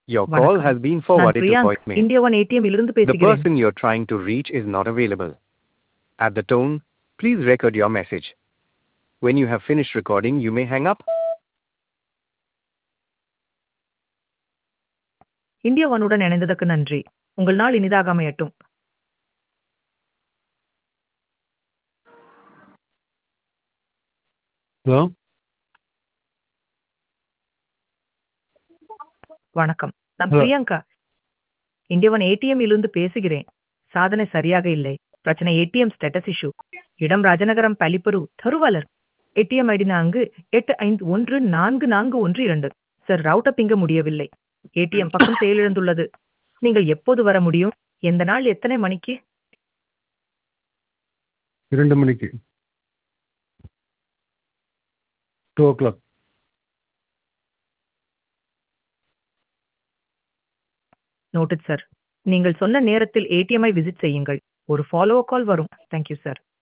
Your call வணக்கம். has been நான் forwarded to Priyank. voicemail. India one ATM இலிருந்து The பேசுகிறேன். person you're trying to reach is not available. At the tone, please record your message. When you have finished recording, you may hang up. India ஒன்னுடன் இணைந்ததற்கு நன்றி. உங்கள் நாள் இனிதாக அமையட்டும். Hello வணக்கம். நான் hello Priyanka. India one ATM இலிருந்து பேசுகிறேன். சாதனை சரியாக இல்லை. பிரச்சனை ஏடிஎம் ஸ்டேட்டஸ் இஷ்யூ. இடம் ராஜநகரம் பலிப்பரு தருவாளர். ATM ID 485144112. சார் ரவுட்டர் பிங்க முடியவில்லை. ஏடிஎம் பக்கம் செயலிழந்துள்ளது. நீங்கள் எப்போது வர முடியும்? எந்த நாள் எத்தனை மணிக்கு? 2 மணிக்கு 2:00. Noted sir. நீங்கள் சொன்ன நேரத்தில் ஏடிஎம்ஐ விசிட் செய்யுங்கள். ஒரு ஃபாலோ கால் வரும். Thank you sir.